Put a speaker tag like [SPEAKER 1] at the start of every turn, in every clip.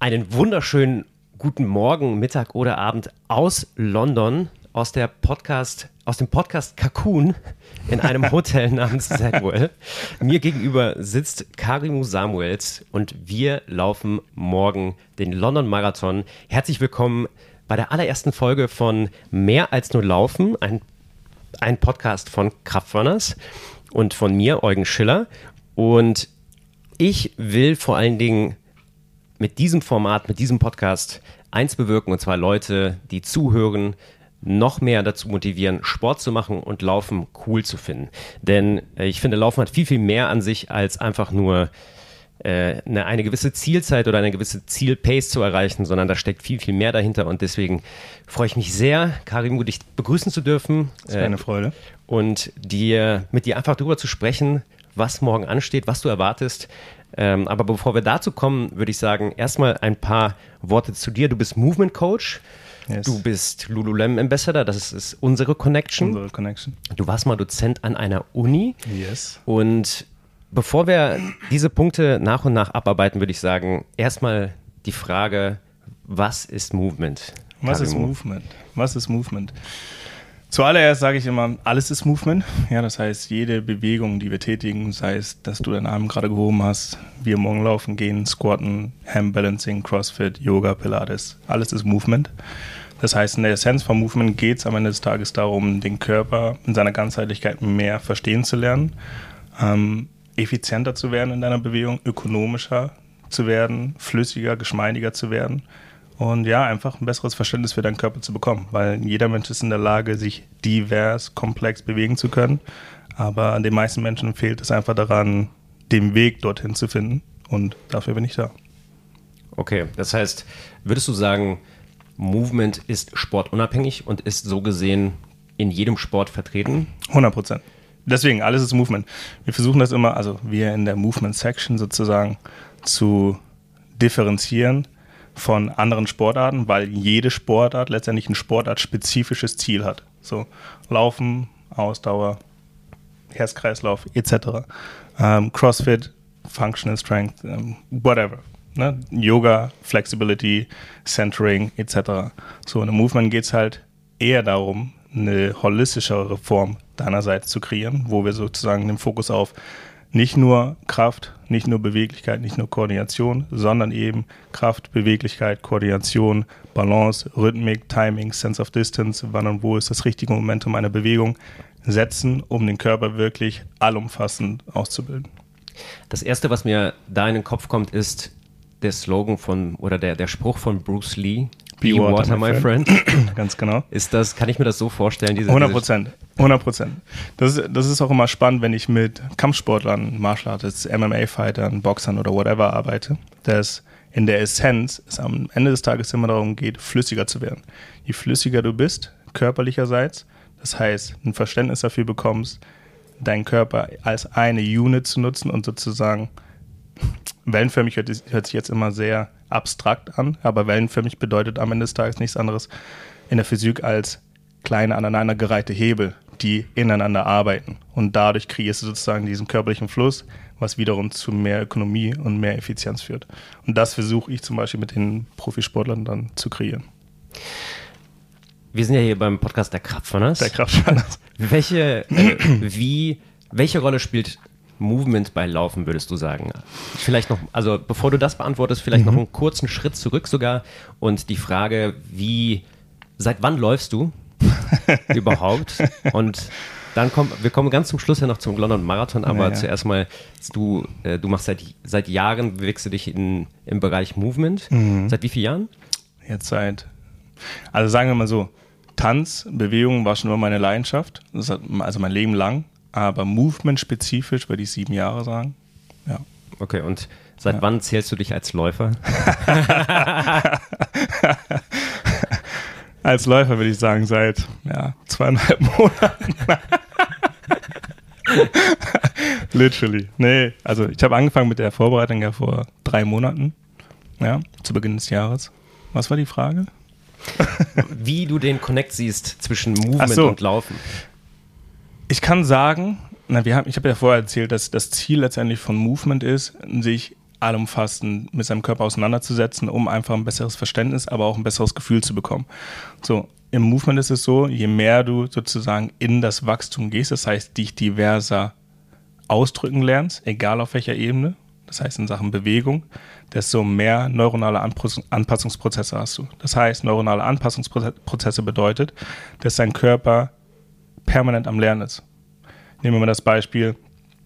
[SPEAKER 1] Einen wunderschönen guten Morgen, Mittag oder Abend aus London, aus dem Podcast Cocoon in einem Hotel namens Zadwell. Mir gegenüber sitzt Karimu Samuels und wir laufen morgen den London Marathon. Herzlich willkommen bei der allerersten Folge von Mehr als nur Laufen, ein Podcast von Kraftrunners und von mir, Eugen Schiller. Und ich will vor allen Dingen mit diesem Format, mit diesem Podcast eins bewirken, und zwar Leute, die zuhören, noch mehr dazu motivieren, Sport zu machen und Laufen cool zu finden. Denn ich finde, Laufen hat viel, viel mehr an sich, als einfach nur eine gewisse Zielzeit oder eine gewisse Zielpace zu erreichen, sondern da steckt viel, viel mehr dahinter. Und deswegen freue ich mich sehr, Karimu, dich begrüßen zu dürfen.
[SPEAKER 2] Das wäre eine Freude.
[SPEAKER 1] Und mit dir einfach darüber zu sprechen, was morgen ansteht, was du erwartest. Aber bevor wir dazu kommen, würde ich sagen, erstmal ein paar Worte zu dir. Du bist Movement Coach,
[SPEAKER 2] Yes.
[SPEAKER 1] Du bist Lululemon Ambassador, das ist unsere Connection. Du warst mal Dozent an einer Uni.
[SPEAKER 2] Yes.
[SPEAKER 1] Und bevor wir diese Punkte nach und nach abarbeiten, würde ich sagen, erstmal die Frage, was ist Movement?
[SPEAKER 2] Was ist Movement? Zuallererst sage ich immer, alles ist Movement. Ja, das heißt, jede Bewegung, die wir tätigen, sei es, dass du deinen Arm gerade gehoben hast, wir morgen laufen gehen, squatten, Handbalancing, Crossfit, Yoga, Pilates, alles ist Movement. Das heißt, in der Essenz von Movement geht es am Ende des Tages darum, den Körper in seiner Ganzheitlichkeit mehr verstehen zu lernen, effizienter zu werden in deiner Bewegung, ökonomischer zu werden, flüssiger, geschmeidiger zu werden. Und ja, einfach ein besseres Verständnis für deinen Körper zu bekommen, weil jeder Mensch ist in der Lage, sich divers, komplex bewegen zu können, aber den meisten Menschen fehlt es einfach daran, den Weg dorthin zu finden, und dafür bin ich da.
[SPEAKER 1] Okay, das heißt, würdest du sagen, Movement ist sportunabhängig und ist so gesehen in jedem Sport vertreten?
[SPEAKER 2] 100%. Deswegen, alles ist Movement. Wir versuchen das immer, also wir in der Movement-Section sozusagen zu differenzieren von anderen Sportarten, weil jede Sportart letztendlich ein sportartspezifisches Ziel hat. So Laufen, Ausdauer, Herz-Kreislauf etc. Crossfit, Functional Strength, whatever. Ne? Yoga, Flexibility, Centering etc. So in dem Movement geht es halt eher darum, eine holistischere Form deinerseits zu kreieren, wo wir sozusagen den Fokus auf nicht nur Kraft, nicht nur Beweglichkeit, nicht nur Koordination, sondern eben Kraft, Beweglichkeit, Koordination, Balance, Rhythmik, Timing, Sense of Distance, wann und wo ist das richtige Momentum einer Bewegung setzen, um den Körper wirklich allumfassend auszubilden.
[SPEAKER 1] Das Erste, was mir da in den Kopf kommt, ist der Slogan oder der Spruch von Bruce Lee.
[SPEAKER 2] Be water, my friend. Ganz genau.
[SPEAKER 1] Kann ich mir das so vorstellen?
[SPEAKER 2] 100%. Das ist auch immer spannend, wenn ich mit Kampfsportlern, Martial Artists, MMA-Fightern, Boxern oder whatever arbeite, dass in der Essenz es am Ende des Tages immer darum geht, flüssiger zu werden. Je flüssiger du bist, körperlicherseits, das heißt, ein Verständnis dafür bekommst, deinen Körper als eine Unit zu nutzen und sozusagen wellenförmig hört sich jetzt immer sehr abstrakt an, aber wellenförmig bedeutet am Ende des Tages nichts anderes in der Physik als kleine aneinandergereihte Hebel, die ineinander arbeiten. Und dadurch kreierst du sozusagen diesen körperlichen Fluss, was wiederum zu mehr Ökonomie und mehr Effizienz führt. Und das versuche ich zum Beispiel mit den Profisportlern dann zu kreieren.
[SPEAKER 1] Wir sind ja hier beim Podcast der Kraftrunners. Welche Rolle spielt Movement bei Laufen, würdest du sagen? Vielleicht noch, also bevor du das beantwortest, vielleicht noch einen kurzen Schritt zurück sogar und die Frage, seit wann läufst du überhaupt? Und dann wir kommen ganz zum Schluss ja noch zum London Marathon, aber zuerst mal, du machst seit Jahren, bewegst du dich im Bereich Movement. Seit wie vielen Jahren?
[SPEAKER 2] Jetzt also sagen wir mal so, Tanz, Bewegung war schon immer meine Leidenschaft, also mein Leben lang. Aber Movement-spezifisch würde ich 7 Jahre sagen. Ja.
[SPEAKER 1] Okay, und seit wann zählst du dich als Läufer?
[SPEAKER 2] Als Läufer würde ich sagen, seit 2,5 Monaten. Literally. Nee, also ich habe angefangen mit der Vorbereitung ja vor 3 Monaten. Ja, zu Beginn des Jahres. Was war die Frage?
[SPEAKER 1] Wie du den Connect siehst zwischen Movement und Laufen.
[SPEAKER 2] Ich kann sagen, ich habe ja vorher erzählt, dass das Ziel letztendlich von Movement ist, sich allumfassend mit seinem Körper auseinanderzusetzen, um einfach ein besseres Verständnis, aber auch ein besseres Gefühl zu bekommen. So, im Movement ist es so, je mehr du sozusagen in das Wachstum gehst, das heißt, dich diverser ausdrücken lernst, egal auf welcher Ebene, das heißt in Sachen Bewegung, desto mehr neuronale Anpassungsprozesse hast du. Das heißt, neuronale Anpassungsprozesse bedeutet, dass dein Körper permanent am Lernen ist. Nehmen wir mal das Beispiel,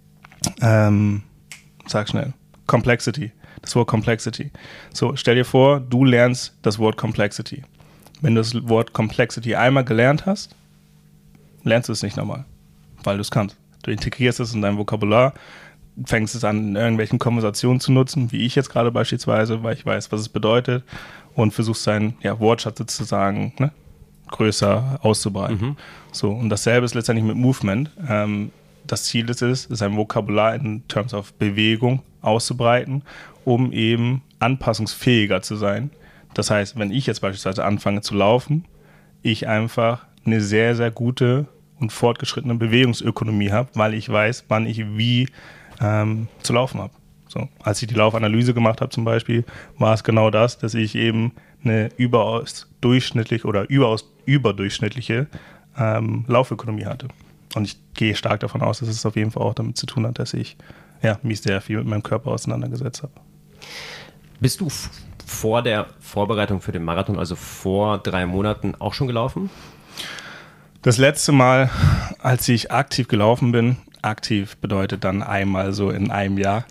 [SPEAKER 2] sag schnell, Complexity, das Wort Complexity. So, stell dir vor, du lernst das Wort Complexity. Wenn du das Wort Complexity einmal gelernt hast, lernst du es nicht nochmal, weil du es kannst. Du integrierst es in dein Vokabular, fängst es an, in irgendwelchen Konversationen zu nutzen, wie ich jetzt gerade beispielsweise, weil ich weiß, was es bedeutet, und versuchst deinen Wortschatz sozusagen größer auszubreiten. So, und dasselbe ist letztendlich mit Movement. Das Ziel ist es, sein Vokabular in Terms of Bewegung auszubreiten, um eben anpassungsfähiger zu sein. Das heißt, wenn ich jetzt beispielsweise anfange zu laufen, ich einfach eine sehr, sehr gute und fortgeschrittene Bewegungsökonomie habe, weil ich weiß, wann ich wie zu laufen habe. So, als ich die Laufanalyse gemacht habe zum Beispiel, war es genau das, dass ich eben eine überaus überdurchschnittliche Laufökonomie hatte. Und ich gehe stark davon aus, dass es auf jeden Fall auch damit zu tun hat, dass ich mich sehr viel mit meinem Körper auseinandergesetzt habe.
[SPEAKER 1] Bist du vor der Vorbereitung für den Marathon, also vor 3 Monaten, auch schon gelaufen?
[SPEAKER 2] Das letzte Mal, als ich aktiv gelaufen bin, aktiv bedeutet dann einmal so in einem Jahr,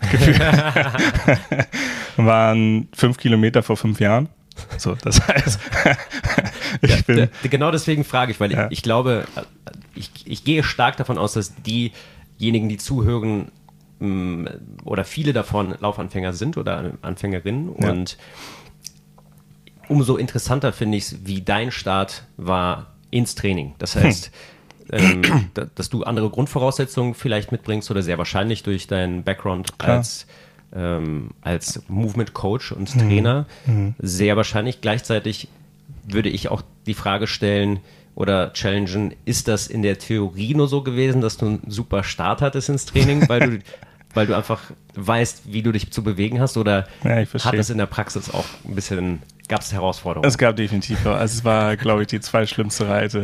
[SPEAKER 2] waren 5 Kilometer vor 5 Jahren. So, das heißt,
[SPEAKER 1] genau deswegen frage ich, weil ich glaube, ich gehe stark davon aus, dass diejenigen, die zuhören, oder viele davon Laufanfänger sind oder Anfängerinnen. Ja. Und umso interessanter finde ich es, wie dein Start war ins Training. Das heißt, dass du andere Grundvoraussetzungen vielleicht mitbringst oder sehr wahrscheinlich durch deinen Background als Movement Coach und Trainer. Sehr wahrscheinlich. Gleichzeitig würde ich auch die Frage stellen oder challengen, ist das in der Theorie nur so gewesen, dass du einen super Start hattest ins Training, weil du einfach weißt, wie du dich zu bewegen hast, oder hat es in der Praxis auch ein bisschen, gab es Herausforderungen?
[SPEAKER 2] Es gab definitiv, also es war, glaube ich, die zweitschlimmste Reise.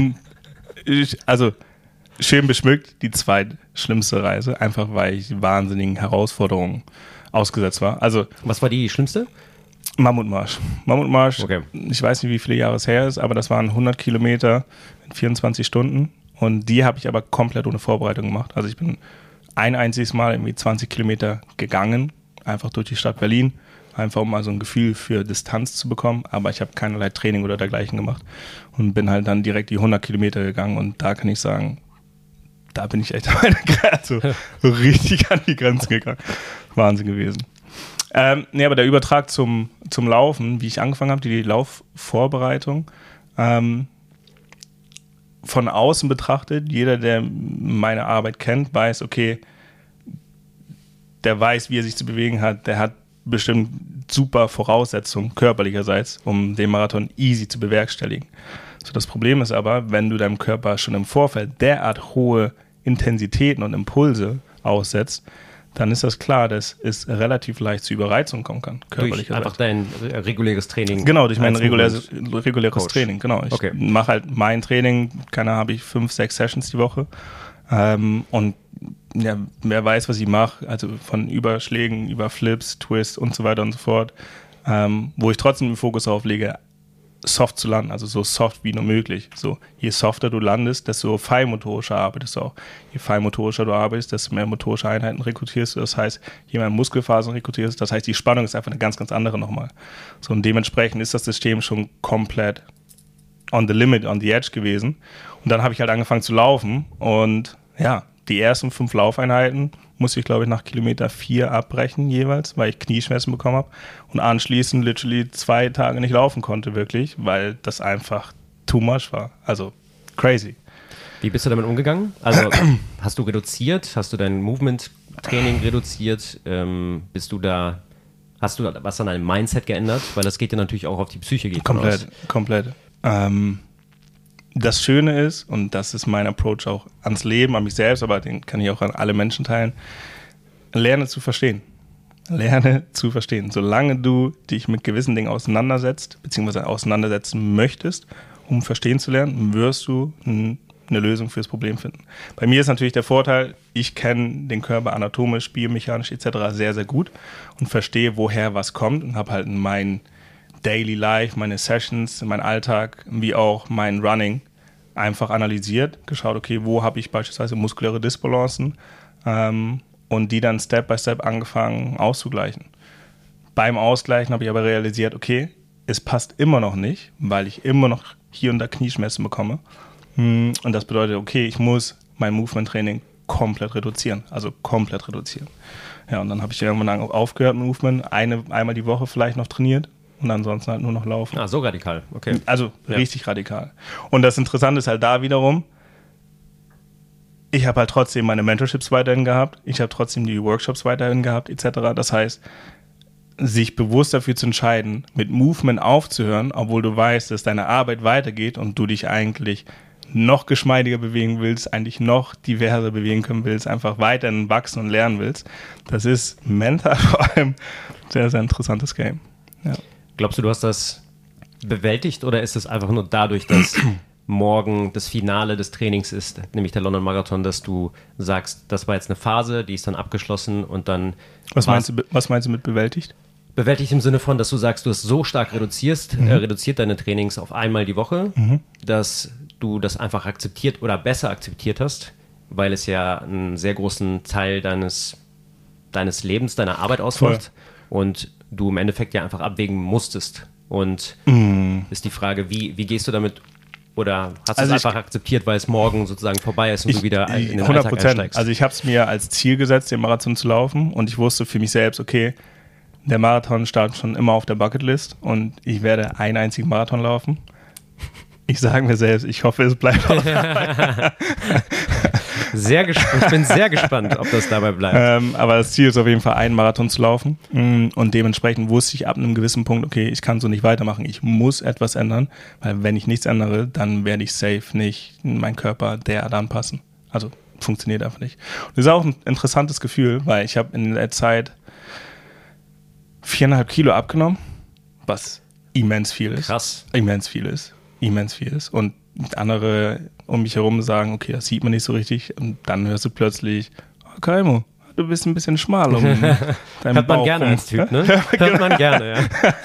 [SPEAKER 2] Schön beschmückt, die zweitschlimmste Reise, einfach weil ich wahnsinnigen Herausforderungen ausgesetzt war. Also,
[SPEAKER 1] was war die schlimmste?
[SPEAKER 2] Mammutmarsch, okay. Ich weiß nicht, wie viele Jahre es her ist, aber das waren 100 Kilometer in 24 Stunden, und die habe ich aber komplett ohne Vorbereitung gemacht. Also ich bin ein einziges Mal irgendwie 20 Kilometer gegangen, einfach durch die Stadt Berlin, einfach um mal so ein Gefühl für Distanz zu bekommen, aber ich habe keinerlei Training oder dergleichen gemacht und bin halt dann direkt die 100 Kilometer gegangen, und da kann ich sagen, da bin ich echt so richtig an die Grenzen gegangen. Wahnsinn gewesen. Aber der Übertrag zum Laufen, wie ich angefangen habe, die Laufvorbereitung, von außen betrachtet, jeder, der meine Arbeit kennt, weiß, okay, der weiß, wie er sich zu bewegen hat, der hat bestimmt super Voraussetzungen körperlicherseits, um den Marathon easy zu bewerkstelligen. So, das Problem ist aber, wenn du deinem Körper schon im Vorfeld derart hohe Intensitäten und Impulse aussetzt, dann ist das klar, dass es relativ leicht zu Überreizung kommen kann.
[SPEAKER 1] Durch einfach dein reguläres Training.
[SPEAKER 2] Genau, durch mein reguläres Training. Genau, ich mache halt mein Training, habe ich 5, 6 Sessions die Woche. Und wer weiß, was ich mache, also von Überschlägen über Flips, Twists und so weiter und so fort, wo ich trotzdem den Fokus darauf lege, soft zu landen, also so soft wie nur möglich. So, je softer du landest, desto feinmotorischer arbeitest du auch. Je feinmotorischer du arbeitest, desto mehr motorische Einheiten rekrutierst du. Das heißt, je mehr Muskelfasern rekrutierst, das heißt, die Spannung ist einfach eine ganz, ganz andere nochmal. So, und dementsprechend ist das System schon komplett on the limit, on the edge gewesen. Und dann habe ich halt angefangen zu laufen, und die ersten 5 Laufeinheiten musste ich, glaube ich, nach Kilometer 4 abbrechen jeweils, weil ich Knieschmerzen bekommen habe, und anschließend literally 2 Tage nicht laufen konnte, wirklich, weil das einfach too much war. Also crazy.
[SPEAKER 1] Wie bist du damit umgegangen? Also hast du reduziert? Hast du dein Movement-Training reduziert? Hast du was an deinem Mindset geändert? Weil das geht ja natürlich auch auf die Psyche.
[SPEAKER 2] Komplett. Das Schöne ist, und das ist mein Approach auch ans Leben, an mich selbst, aber den kann ich auch an alle Menschen teilen, lerne zu verstehen. lerne zu verstehen. Solange du dich mit gewissen Dingen auseinandersetzt, beziehungsweise auseinandersetzen möchtest, um verstehen zu lernen, wirst du eine Lösung fürs Problem finden. Bei mir ist natürlich der Vorteil, ich kenne den Körper anatomisch, biomechanisch etc. sehr, sehr gut und verstehe, woher was kommt und habe halt mein Daily Life, meine Sessions, mein Alltag, wie auch mein Running einfach analysiert, geschaut, okay, wo habe ich beispielsweise muskuläre Disbalancen und die dann Step by Step angefangen auszugleichen. Beim Ausgleichen habe ich aber realisiert, okay, es passt immer noch nicht, weil ich immer noch hier und da Knieschmerzen bekomme. Und das bedeutet, okay, ich muss mein Movement-Training komplett reduzieren. Ja, und dann habe ich irgendwann aufgehört mit Movement, einmal die Woche vielleicht noch trainiert und ansonsten halt nur noch laufen.
[SPEAKER 1] Ah, so radikal, okay.
[SPEAKER 2] Also richtig radikal. Und das Interessante ist halt da wiederum, ich habe halt trotzdem meine Mentorships weiterhin gehabt, ich habe trotzdem die Workshops weiterhin gehabt etc. Das heißt, sich bewusst dafür zu entscheiden, mit Movement aufzuhören, obwohl du weißt, dass deine Arbeit weitergeht und du dich eigentlich noch geschmeidiger bewegen willst, eigentlich noch diverser bewegen können willst, einfach weiterhin wachsen und lernen willst. Das ist mental vor allem sehr, sehr interessantes Game. Ja.
[SPEAKER 1] Glaubst du, du hast das bewältigt oder ist es einfach nur dadurch, dass morgen das Finale des Trainings ist, nämlich der London Marathon, dass du sagst, das war jetzt eine Phase, die ist dann abgeschlossen und dann...
[SPEAKER 2] Was meinst du mit bewältigt?
[SPEAKER 1] Bewältigt im Sinne von, dass du sagst, du hast so stark reduziert deine Trainings auf einmal die Woche, dass du das einfach akzeptiert oder besser akzeptiert hast, weil es ja einen sehr großen Teil deines Lebens, deiner Arbeit ausmacht und du im Endeffekt ja einfach abwägen musstest. Und ist die Frage, wie gehst du damit oder hast du es einfach akzeptiert, weil es morgen sozusagen vorbei ist und du wieder in den Alltag einsteigst?
[SPEAKER 2] Also ich habe es mir als Ziel gesetzt, den Marathon zu laufen und ich wusste für mich selbst, okay, der Marathon stand schon immer auf der Bucketlist und ich werde einen einzigen Marathon laufen. Ich sage mir selbst, ich hoffe, es bleibt auch dabei.
[SPEAKER 1] Ich bin sehr gespannt, ob das dabei bleibt.
[SPEAKER 2] Aber das Ziel ist auf jeden Fall, einen Marathon zu laufen. Und dementsprechend wusste ich ab einem gewissen Punkt, okay, ich kann so nicht weitermachen. Ich muss etwas ändern, weil wenn ich nichts ändere, dann werde ich safe nicht meinen Körper derart anpassen. Also funktioniert einfach nicht. Und das ist auch ein interessantes Gefühl, weil ich habe in der Zeit 4,5 Kilo abgenommen, was immens viel ist.
[SPEAKER 1] Krass.
[SPEAKER 2] Immens viel ist. Und andere um mich herum sagen, okay, das sieht man nicht so richtig. Und dann hörst du plötzlich, oh, Kaimo, du bist ein bisschen schmal um deinen
[SPEAKER 1] Hört man
[SPEAKER 2] Bauch
[SPEAKER 1] gerne
[SPEAKER 2] rum.
[SPEAKER 1] als Typ, ne? Hört man gerne, ja.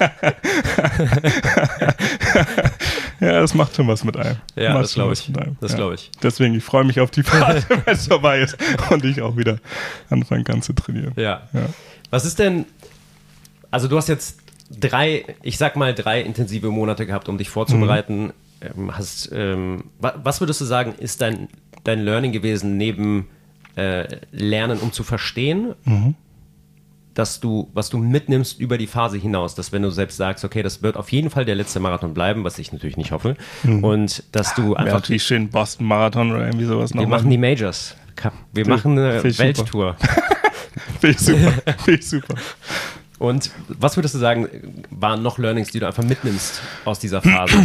[SPEAKER 2] Ja, das macht schon was mit einem.
[SPEAKER 1] Ja, das glaube ich.
[SPEAKER 2] Deswegen, ich freue mich auf die Phase, wenn es vorbei ist und ich auch wieder anfangen kann zu trainieren.
[SPEAKER 1] Ja. Was ist denn, also du hast jetzt 3 intensive Monate gehabt, um dich vorzubereiten. Was würdest du sagen, ist dein Learning gewesen, neben Lernen, um zu verstehen, was du mitnimmst über die Phase hinaus, dass wenn du selbst sagst, okay, das wird auf jeden Fall der letzte Marathon bleiben, was ich natürlich nicht hoffe, und dass du einfach...
[SPEAKER 2] Natürlich schön Boston Marathon oder irgendwie sowas noch.
[SPEAKER 1] Wir machen die Majors. Wir machen eine Welttour.
[SPEAKER 2] Finde ich super.
[SPEAKER 1] Und was würdest du sagen, waren noch Learnings, die du einfach mitnimmst aus dieser Phase?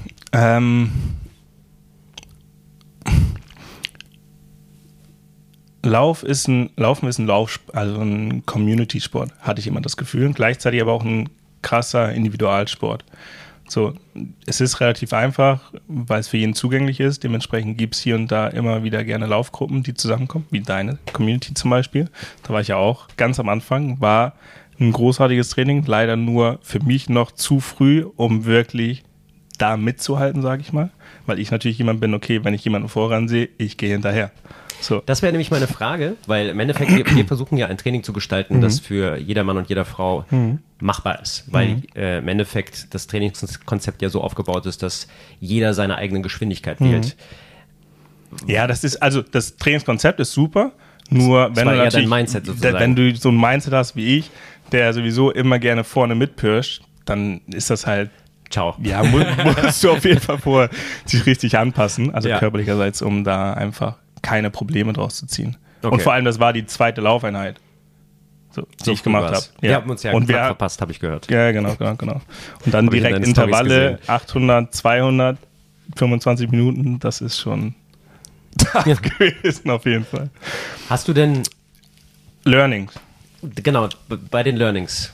[SPEAKER 2] Laufen ist ein Community-Sport, hatte ich immer das Gefühl. Gleichzeitig aber auch ein krasser Individualsport. So, es ist relativ einfach, weil es für jeden zugänglich ist. Dementsprechend gibt es hier und da immer wieder gerne Laufgruppen, die zusammenkommen, wie deine Community zum Beispiel. Da war ich ja auch ganz am Anfang, war ein großartiges Training, leider nur für mich noch zu früh, um wirklich da mitzuhalten, sage ich mal. Weil ich natürlich jemand bin, okay, wenn ich jemanden voran sehe, ich gehe hinterher. So.
[SPEAKER 1] Das wäre nämlich meine Frage, weil im Endeffekt, wir versuchen ja ein Training zu gestalten, das für jeder Mann und jeder Frau machbar ist. Weil im Endeffekt das Trainingskonzept ja so aufgebaut ist, dass jeder seine eigene Geschwindigkeit wählt.
[SPEAKER 2] Ja, das Trainingskonzept ist super, nur wenn du natürlich,
[SPEAKER 1] dein Mindset sozusagen.
[SPEAKER 2] Wenn du so ein Mindset hast wie ich, der sowieso immer gerne vorne mitpirscht, dann ist das halt
[SPEAKER 1] ciao.
[SPEAKER 2] Ja, musst du auf jeden Fall vorher sich richtig anpassen, also körperlicherseits, um da einfach keine Probleme draus zu ziehen. Okay. Und vor allem, das war die zweite Laufeinheit, die ich gemacht habe.
[SPEAKER 1] Ja. Wir haben uns ja und verpasst, habe ich gehört.
[SPEAKER 2] Ja, genau. Und dann direkt Intervalle, 800, 200, 25 Minuten, das ist schon tough gewesen auf jeden Fall.
[SPEAKER 1] Hast du denn
[SPEAKER 2] Learnings?
[SPEAKER 1] Genau, bei den Learnings.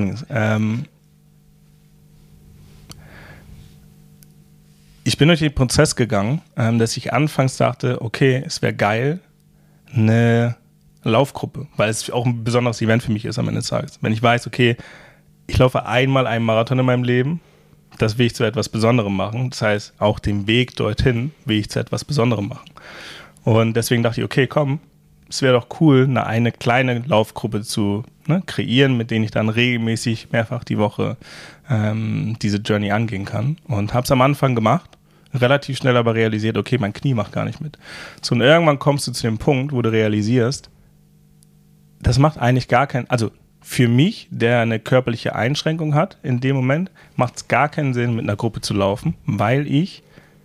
[SPEAKER 2] Ich bin durch den Prozess gegangen, dass ich anfangs dachte, okay, es wäre geil, eine Laufgruppe, weil es auch ein besonderes Event für mich ist am Ende des Tages. Wenn ich weiß, okay, ich laufe einmal einen Marathon in meinem Leben, das will ich zu etwas Besonderem machen. Das heißt, auch den Weg dorthin will ich zu etwas Besonderem machen. Und deswegen dachte ich, okay, komm, es wäre doch cool, eine kleine Laufgruppe zu kreieren, mit denen ich dann regelmäßig mehrfach die Woche diese Journey angehen kann. Und habe es am Anfang gemacht, relativ schnell aber realisiert, okay, mein Knie macht gar nicht mit. So, und irgendwann kommst du zu dem Punkt, wo du realisierst, das macht eigentlich gar keinen, also für mich, der eine körperliche Einschränkung hat, in dem Moment macht es gar keinen Sinn, mit einer Gruppe zu laufen, weil ich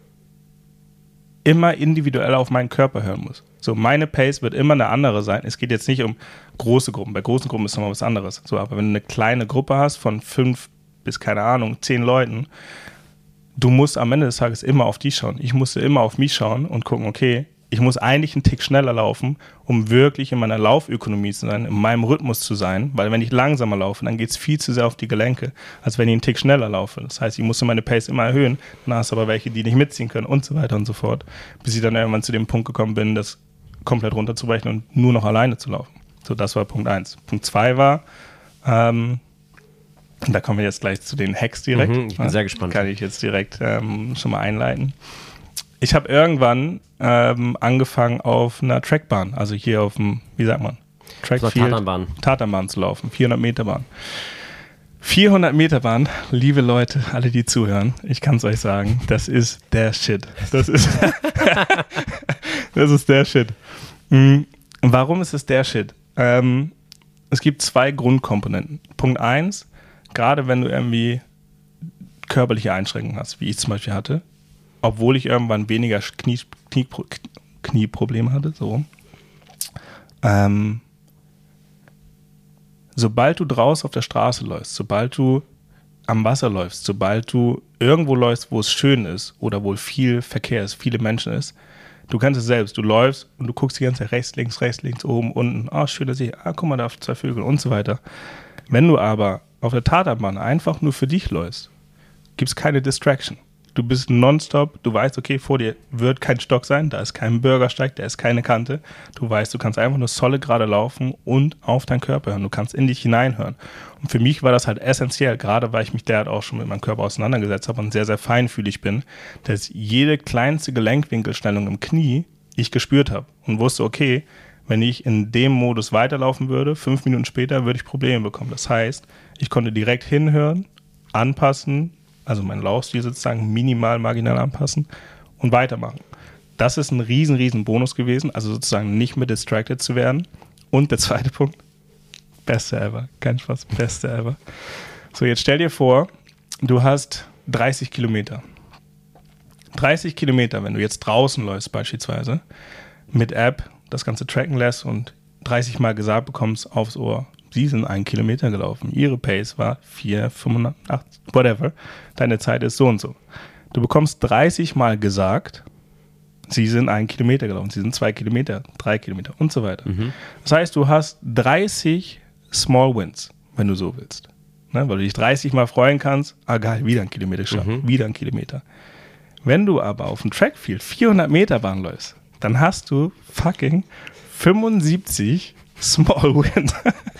[SPEAKER 2] immer individuell auf meinen Körper hören muss. So, meine Pace wird immer eine andere sein. Es geht jetzt nicht um große Gruppen. Bei großen Gruppen ist nochmal was anderes. So, aber wenn du eine kleine Gruppe hast von 5 bis, 10 Leuten, du musst am Ende des Tages immer auf die schauen. Ich musste immer auf mich schauen und gucken, okay, ich muss eigentlich einen Tick schneller laufen, um wirklich in meiner Laufökonomie zu sein, in meinem Rhythmus zu sein, weil wenn ich langsamer laufe, dann geht es viel zu sehr auf die Gelenke, als wenn ich einen Tick schneller laufe. Das heißt, ich musste meine Pace immer erhöhen, dann hast du aber welche, die nicht mitziehen können und so weiter und so fort, bis ich dann irgendwann zu dem Punkt gekommen bin, das komplett runterzubrechen und nur noch alleine zu laufen. So, das war Punkt 1. Punkt 2 war, da kommen wir jetzt gleich zu den Hacks direkt.
[SPEAKER 1] Ich bin sehr gespannt.
[SPEAKER 2] Kann ich jetzt direkt schon mal einleiten. Ich habe irgendwann angefangen auf einer Trackbahn, also hier auf dem, wie sagt man? Trackfield, Tatanbahn zu laufen, 400 Meter Bahn. 400 Meter Bahn, liebe Leute, alle die zuhören, ich kann es euch sagen, das ist der Shit. Das ist der Shit. Warum ist es der Shit? Es gibt 2 Grundkomponenten. Punkt 1, gerade wenn du irgendwie körperliche Einschränkungen hast, wie ich zum Beispiel hatte, obwohl ich irgendwann weniger Knieprobleme hatte, so. Sobald du draußen auf der Straße läufst, sobald du am Wasser läufst, sobald du irgendwo läufst, wo es schön ist oder wo viel Verkehr ist, viele Menschen ist, du kannst es selbst, du läufst und du guckst die ganze Zeit rechts, links, oben, unten, schöner See, guck mal, da 2 Vögel und so weiter. Wenn du aber auf der Tatanbahn einfach nur für dich läufst, gibt es keine Distraction. Du bist nonstop, du weißt, okay, vor dir wird kein Stock sein, da ist kein Bürgersteig, da ist keine Kante. Du weißt, du kannst einfach nur solid gerade laufen und auf deinen Körper hören. Du kannst in dich hineinhören. Und für mich war das halt essentiell, gerade weil ich mich derart auch schon mit meinem Körper auseinandergesetzt habe und sehr, sehr feinfühlig bin, dass jede kleinste Gelenkwinkelstellung im Knie ich gespürt habe und wusste, okay, wenn ich in dem Modus weiterlaufen würde, 5 Minuten später würde ich Probleme bekommen. Das heißt, ich konnte direkt hinhören, anpassen, also meinen Laufstil sozusagen minimal, marginal anpassen und weitermachen. Das ist ein riesen Bonus gewesen, also sozusagen nicht mehr distracted zu werden. Und der zweite Punkt, beste ever, kein Spaß, beste ever. So, jetzt stell dir vor, du hast 30 Kilometer. 30 Kilometer, wenn du jetzt draußen läufst beispielsweise, mit App das Ganze tracken lässt und 30 Mal gesagt bekommst aufs Ohr, Sie sind 1 Kilometer gelaufen. Ihre Pace war 4,85, whatever. Deine Zeit ist so und so. Du bekommst 30 Mal gesagt, Sie sind 1 Kilometer gelaufen. Sie sind 2 Kilometer, 3 Kilometer und so weiter. Das heißt, du hast 30 Small Wins, wenn du so willst. Ne? Weil du dich 30 Mal freuen kannst, geil, wieder 1 Kilometer geschafft, wieder 1 Kilometer. Wenn du aber auf dem Trackfield 400 Meter Bahn läufst, dann hast du fucking 75 Small Win.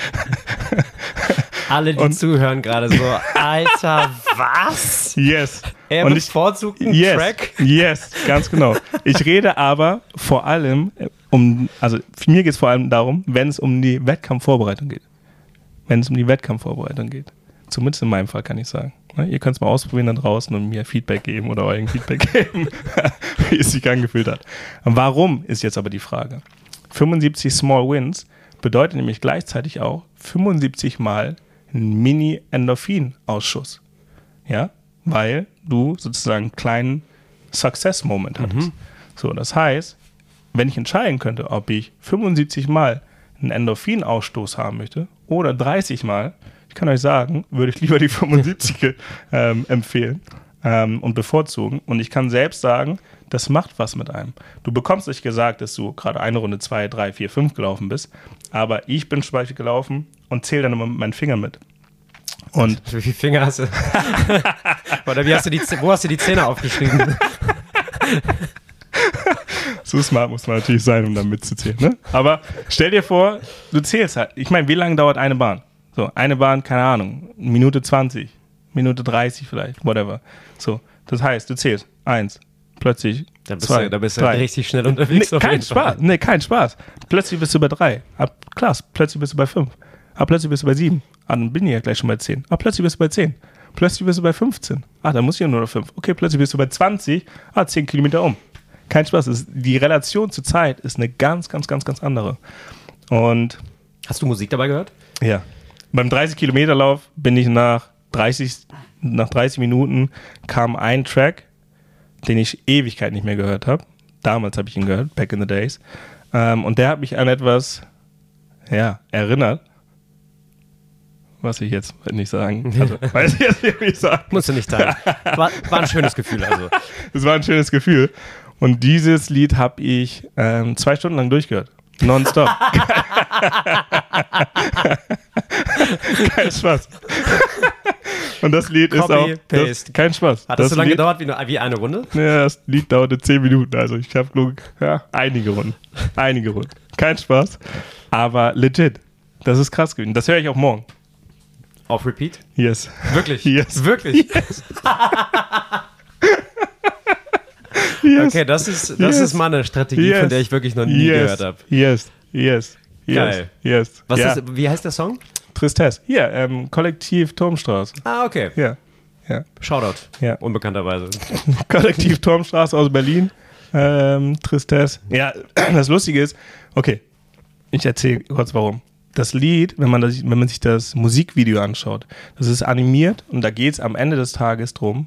[SPEAKER 1] Alle, die zuhören, gerade so, Alter, was?
[SPEAKER 2] Yes.
[SPEAKER 1] Er bevorzugt einen Track?
[SPEAKER 2] Yes, ganz genau. Ich rede aber vor allem also für mir geht es vor allem darum, wenn es um die Wettkampfvorbereitung geht. Zumindest in meinem Fall kann ich sagen. Ihr könnt es mal ausprobieren da draußen und mir Feedback geben oder euren Feedback geben, wie es sich angefühlt hat. Warum ist jetzt aber die Frage? 75 Small Wins bedeutet nämlich gleichzeitig auch 75 Mal einen Mini-Endorphin-Ausschuss. Ja, weil du sozusagen einen kleinen Success-Moment hattest. So, das heißt, wenn ich entscheiden könnte, ob ich 75 Mal einen Endorphin-Ausstoß haben möchte oder 30 Mal, ich kann euch sagen, würde ich lieber die 75 empfehlen und bevorzugen. Und ich kann selbst sagen, das macht was mit einem. Du bekommst nicht gesagt, dass du gerade eine Runde 2, 3, 4, 5 gelaufen bist, aber ich bin zum Beispiel gelaufen und zähle dann immer mit meinen Fingern mit. Und
[SPEAKER 1] wie viele Finger hast du? Oder wo hast du die Zähne aufgeschrieben?
[SPEAKER 2] So smart muss man natürlich sein, um dann mitzuzählen. Ne? Aber stell dir vor, du zählst halt. Ich meine, wie lange dauert eine Bahn? So, eine Bahn, keine Ahnung, Minute 20, Minute 30 vielleicht, whatever. So, das heißt, du zählst 1, plötzlich
[SPEAKER 1] da bist
[SPEAKER 2] 2,
[SPEAKER 1] du 3. Richtig schnell
[SPEAKER 2] Nee,
[SPEAKER 1] unterwegs.
[SPEAKER 2] kein Spaß. Nee, kein Spaß. Plötzlich bist du bei 3. Klasse, plötzlich bist du bei 5. Plötzlich bist du bei 7. Dann bin ich ja gleich schon bei 10. Plötzlich bist du bei 10. Plötzlich bist du bei 15. Dann muss ich ja nur noch 5. Okay, plötzlich bist du bei 20. 10 Kilometer um. Kein Spaß. Die Relation zur Zeit ist eine ganz, ganz, ganz, ganz andere. Und
[SPEAKER 1] hast du Musik dabei gehört?
[SPEAKER 2] Ja. Beim 30-Kilometer-Lauf bin ich nach 30 Minuten kam ein Track, den ich Ewigkeit nicht mehr gehört habe. Damals habe ich ihn gehört, back in the days. Und der hat mich an etwas erinnert. Was ich jetzt nicht sagen. Also, weiß ich jetzt nicht, wie ich sagen.
[SPEAKER 1] Musst du nicht sagen. War ein schönes Gefühl. Also.
[SPEAKER 2] Das war ein schönes Gefühl. Und dieses Lied habe ich 2 Stunden lang durchgehört. Nonstop. Kein Spaß. Und das Lied ist auch kein Spaß.
[SPEAKER 1] Hat das so lange gedauert wie eine Runde?
[SPEAKER 2] Ja, das Lied dauerte 10 Minuten. Also ich habe einige Runden. Kein Spaß. Aber legit. Das ist krass gewesen. Das höre ich auch morgen.
[SPEAKER 1] Auf Repeat?
[SPEAKER 2] Yes.
[SPEAKER 1] Wirklich?
[SPEAKER 2] Yes.
[SPEAKER 1] Wirklich?
[SPEAKER 2] Yes.
[SPEAKER 1] Yes. Okay, das ist mal eine Strategie, von der ich wirklich noch nie gehört habe.
[SPEAKER 2] Yes.
[SPEAKER 1] Geil.
[SPEAKER 2] Yes.
[SPEAKER 1] Wie heißt der Song?
[SPEAKER 2] Tristesse. Hier, Kollektiv Turmstraße.
[SPEAKER 1] Okay.
[SPEAKER 2] Ja.
[SPEAKER 1] Shoutout.
[SPEAKER 2] Ja.
[SPEAKER 1] Unbekannterweise.
[SPEAKER 2] Kollektiv Turmstraße aus Berlin. Tristesse. Ja, das Lustige ist, okay, ich erzähle kurz warum. Das Lied, wenn man sich das Musikvideo anschaut, das ist animiert und da geht es am Ende des Tages drum,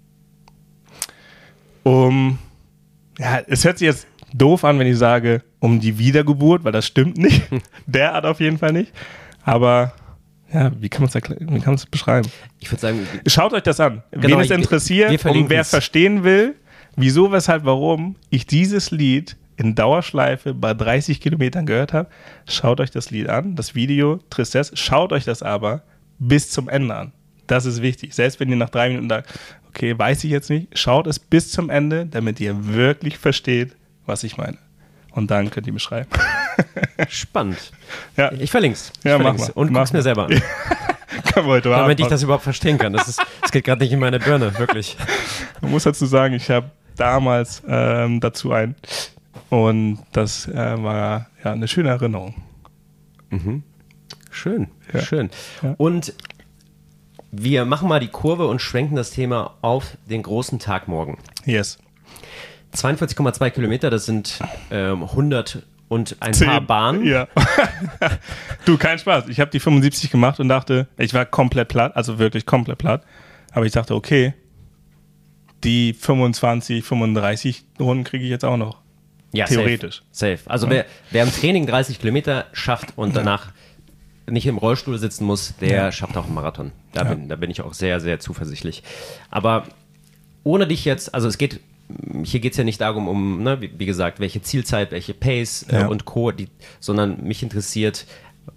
[SPEAKER 2] es hört sich jetzt doof an, wenn ich sage, um die Wiedergeburt, weil das stimmt nicht. Derart auf jeden Fall nicht. Aber wie kann man es beschreiben?
[SPEAKER 1] Ich würde sagen,
[SPEAKER 2] schaut euch das an.
[SPEAKER 1] Genau,
[SPEAKER 2] wen es interessiert und wer verstehen will, wieso, weshalb, warum ich dieses Lied in Dauerschleife bei 30 Kilometern gehört habe, schaut euch das Lied an, das Video, Tristesse, schaut euch das aber bis zum Ende an. Das ist wichtig. Selbst wenn ihr nach 3 Minuten sagt, okay, weiß ich jetzt nicht, schaut es bis zum Ende, damit ihr wirklich versteht, was ich meine. Und dann könnt ihr beschreiben.
[SPEAKER 1] Spannend.
[SPEAKER 2] Ja.
[SPEAKER 1] Ich verlinke es.
[SPEAKER 2] Mach mal.
[SPEAKER 1] Und guck's mir selber an. Damit ich das überhaupt verstehen kann. Das geht gerade nicht in meine Birne, wirklich.
[SPEAKER 2] Man muss dazu sagen, ich habe damals dazu und das war eine schöne Erinnerung.
[SPEAKER 1] Mhm. Schön.
[SPEAKER 2] Ja.
[SPEAKER 1] Und wir machen mal die Kurve und schwenken das Thema auf den großen Tag morgen.
[SPEAKER 2] Yes.
[SPEAKER 1] 42,2 Kilometer, das sind 100 und ein paar Bahnen.
[SPEAKER 2] Ja. Du, kein Spaß. Ich habe die 75 gemacht und dachte, ich war komplett platt, also wirklich komplett platt. Aber ich dachte, okay, die 25, 35 Runden kriege ich jetzt auch noch.
[SPEAKER 1] Ja,
[SPEAKER 2] theoretisch.
[SPEAKER 1] Safe. Also wer im Training 30 Kilometer schafft und danach nicht im Rollstuhl sitzen muss, der schafft auch einen Marathon. Da bin ich auch sehr, sehr zuversichtlich. Aber ohne dich jetzt, also hier geht es ja nicht darum, wie gesagt, welche Zielzeit, welche Pace und Co., sondern mich interessiert,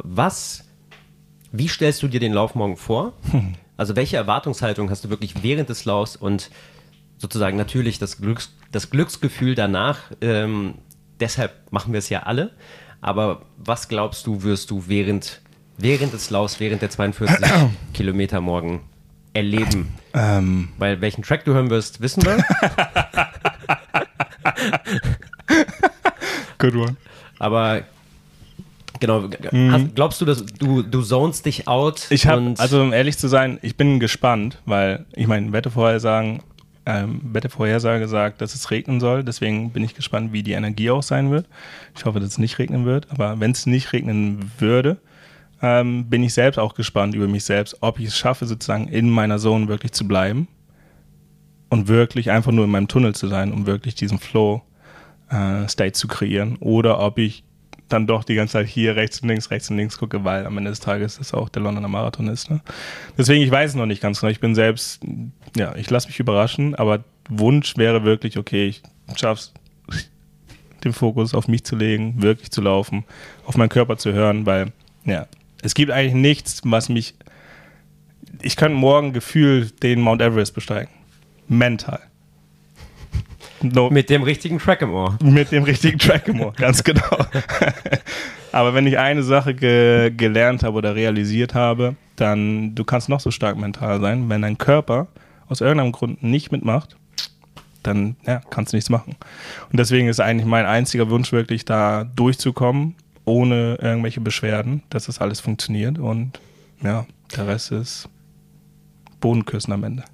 [SPEAKER 1] wie stellst du dir den Lauf morgen vor? Also welche Erwartungshaltung hast du wirklich während des Laufs und sozusagen natürlich das Glücksgefühl danach, deshalb machen wir es ja alle, aber was glaubst du, wirst du während des Laufs, während der 42 Kilometer morgen erleben? Weil welchen Track du hören wirst, wissen wir.
[SPEAKER 2] Good one.
[SPEAKER 1] Aber genau, glaubst du, dass du zonest dich out?
[SPEAKER 2] Also um ehrlich zu sein, ich bin gespannt, weil ich meine, Wettervorhersage sagt, dass es regnen soll, deswegen bin ich gespannt, wie die Energie auch sein wird. Ich hoffe, dass es nicht regnen wird, aber wenn es nicht regnen würde, bin ich selbst auch gespannt über mich selbst, ob ich es schaffe, sozusagen in meiner Zone wirklich zu bleiben und wirklich einfach nur in meinem Tunnel zu sein, um wirklich diesen Flow-State zu kreieren, oder ob ich dann doch die ganze Zeit hier rechts und links gucke, weil am Ende des Tages das auch der Londoner Marathon ist. Ne? Deswegen, ich weiß es noch nicht ganz genau. Ich bin selbst, ich lasse mich überraschen, aber Wunsch wäre wirklich, okay, ich schaff's den Fokus auf mich zu legen, wirklich zu laufen, auf meinen Körper zu hören, weil, ja, es gibt eigentlich nichts, was mich, ich könnte morgen gefühlt den Mount Everest besteigen. Mental.
[SPEAKER 1] No. Mit dem richtigen Track im Ohr.
[SPEAKER 2] Mit dem richtigen Track im Ohr, ganz genau. Aber wenn ich eine Sache gelernt habe oder realisiert habe, dann, du kannst noch so stark mental sein, wenn dein Körper aus irgendeinem Grund nicht mitmacht, dann ja, kannst du nichts machen. Und deswegen ist eigentlich mein einziger Wunsch wirklich, da durchzukommen, ohne irgendwelche Beschwerden, dass das alles funktioniert. Und ja, der Rest ist Bodenküssen am Ende.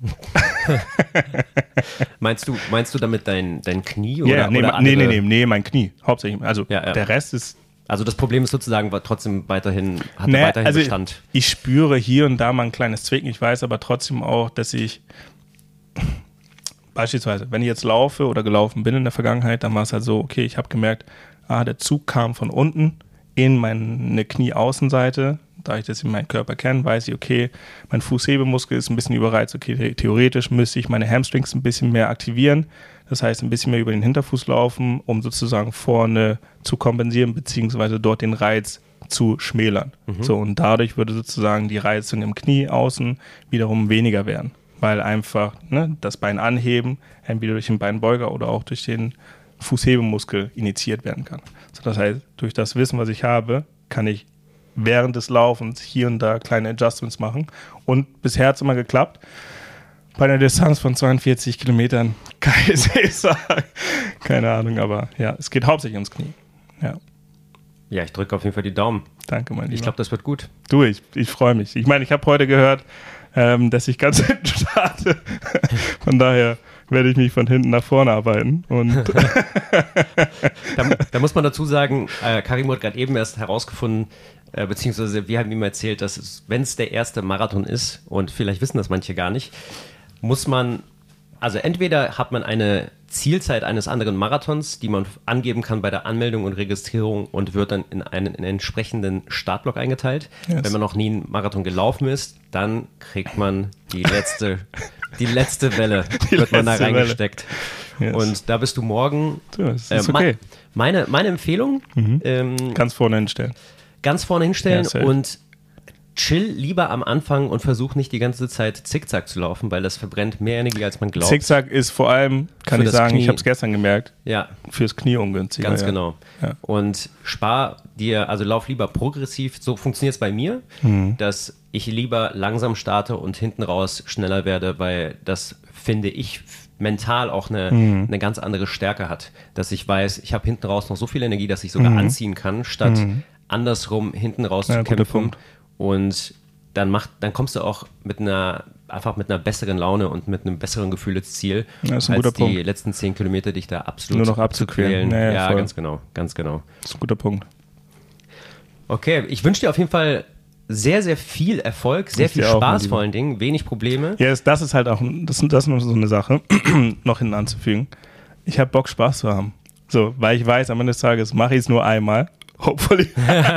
[SPEAKER 1] Meinst du damit dein Knie?
[SPEAKER 2] Oder,
[SPEAKER 1] oder
[SPEAKER 2] nee, mein Knie. Hauptsächlich. Also der Rest ist.
[SPEAKER 1] Also das Problem ist sozusagen trotzdem weiterhin Bestand.
[SPEAKER 2] Ich spüre hier und da mal ein kleines Zwicken. Ich weiß aber trotzdem auch, dass ich beispielsweise, wenn ich jetzt laufe oder gelaufen bin in der Vergangenheit, dann war es halt so, okay, ich habe gemerkt, der Zug kam von unten in meine Knieaußenseite. Da ich das in meinem Körper kenne, weiß ich, okay, mein Fußhebemuskel ist ein bisschen überreizt. Okay, theoretisch müsste ich meine Hamstrings ein bisschen mehr aktivieren. Das heißt, ein bisschen mehr über den Hinterfuß laufen, um sozusagen vorne zu kompensieren, beziehungsweise dort den Reiz zu schmälern. So, und dadurch würde sozusagen die Reizung im Knie außen wiederum weniger werden, weil einfach das Bein anheben, entweder durch den Beinbeuger oder auch durch den Fußhebemuskel initiiert werden kann. So, das heißt, durch das Wissen, was ich habe, kann ich während des Laufens hier und da kleine Adjustments machen. Und bisher hat es immer geklappt. Bei einer Distanz von 42 Kilometern kann ich es sagen. Keine Ahnung, aber ja, es geht hauptsächlich ums Knie.
[SPEAKER 1] Ja, ich drücke auf jeden Fall die Daumen.
[SPEAKER 2] Danke, mein Lieber.
[SPEAKER 1] Ich glaube, das wird gut.
[SPEAKER 2] Du, ich freue mich. Ich meine, ich habe heute gehört, dass ich ganz hinten starte. Von daher werde ich mich von hinten nach vorne arbeiten. Und
[SPEAKER 1] da muss man dazu sagen, Karim hat gerade eben erst herausgefunden, beziehungsweise wir haben ihm erzählt, dass wenn es der erste Marathon ist, und vielleicht wissen das manche gar nicht, muss man, also entweder hat man eine Zielzeit eines anderen Marathons, die man angeben kann bei der Anmeldung und Registrierung und wird dann in einen entsprechenden Startblock eingeteilt. Yes. Wenn man noch nie einen Marathon gelaufen ist, dann kriegt man die letzte Welle, wird man da reingesteckt. Yes. Und da bist du morgen.
[SPEAKER 2] Das ist okay.
[SPEAKER 1] Meine Empfehlung.
[SPEAKER 2] Ganz vorne hinstellen.
[SPEAKER 1] Und chill lieber am Anfang und versuch nicht die ganze Zeit Zickzack zu laufen, weil das verbrennt mehr Energie, als man glaubt.
[SPEAKER 2] Zickzack ist vor allem, kann ich sagen, ich habe es gestern gemerkt, fürs Knie ungünstiger.
[SPEAKER 1] Ganz genau. Ja. Und lauf lieber progressiv. So funktioniert es bei mir, dass ich lieber langsam starte und hinten raus schneller werde, weil das, finde ich, mental auch eine ganz andere Stärke hat. Dass ich weiß, ich habe hinten raus noch so viel Energie, dass ich sogar anziehen kann, statt andersrum hinten raus zu kämpfen. Und dann kommst du auch mit einer besseren Laune und mit einem besseren Gefühl ins Ziel,
[SPEAKER 2] als die
[SPEAKER 1] letzten 10 Kilometer dich da absolut
[SPEAKER 2] nur noch abzuquälen.
[SPEAKER 1] Ja, ganz genau. Das ist ein
[SPEAKER 2] guter Punkt.
[SPEAKER 1] Okay, ich wünsche dir auf jeden Fall sehr, sehr viel Erfolg, sehr viel Spaß vor allen Dingen, wenig Probleme.
[SPEAKER 2] Ja, das ist halt auch, das ist noch so eine Sache, noch hinten anzufügen. Ich habe Bock, Spaß zu haben. So, weil ich weiß, am Ende des Tages mache ich es nur einmal. Hopefully.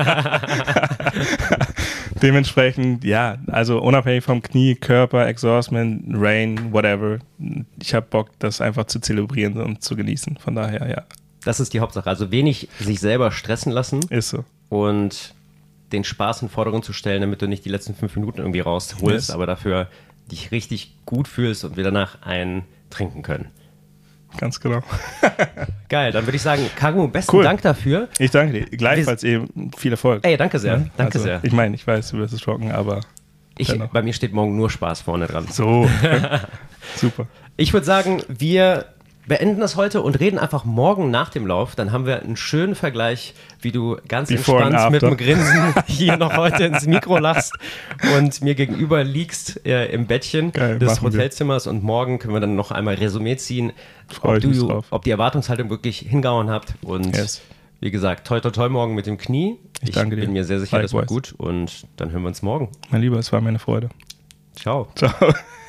[SPEAKER 2] Dementsprechend, ja, also unabhängig vom Knie, Körper, Exhaustment, Rain, whatever. Ich habe Bock, das einfach zu zelebrieren und zu genießen. Von daher, ja.
[SPEAKER 1] Das ist die Hauptsache. Also wenig sich selber stressen lassen.
[SPEAKER 2] Ist so.
[SPEAKER 1] Und den Spaß in den Vordergrund zu stellen, damit du nicht die letzten 5 Minuten irgendwie rausholst, aber dafür dich richtig gut fühlst und wir danach einen trinken können.
[SPEAKER 2] Ganz genau.
[SPEAKER 1] Geil, dann würde ich sagen, Karim, besten Dank dafür.
[SPEAKER 2] Ich danke dir. Gleichfalls eben viel Erfolg.
[SPEAKER 1] Ey, danke sehr. Ja? Danke sehr.
[SPEAKER 2] Ich meine, ich weiß, du wirst es rocken, aber
[SPEAKER 1] bei mir steht morgen nur Spaß vorne dran.
[SPEAKER 2] So, super.
[SPEAKER 1] Ich würde sagen, wir beenden das heute und reden einfach morgen nach dem Lauf. Dann haben wir einen schönen Vergleich, wie du ganz entspannt mit einem Grinsen hier noch heute ins Mikro lachst und mir gegenüber liegst im Bettchen des Hotelzimmers. Und morgen können wir dann noch einmal Resümee ziehen, ob die Erwartungshaltung wirklich hingehauen habt. Und wie gesagt, toi toi toi morgen mit dem Knie. Ich bin mir sehr sicher, das wird gut. Und dann hören wir uns morgen.
[SPEAKER 2] Mein Lieber, es war mir eine Freude.
[SPEAKER 1] Ciao.
[SPEAKER 2] Ciao.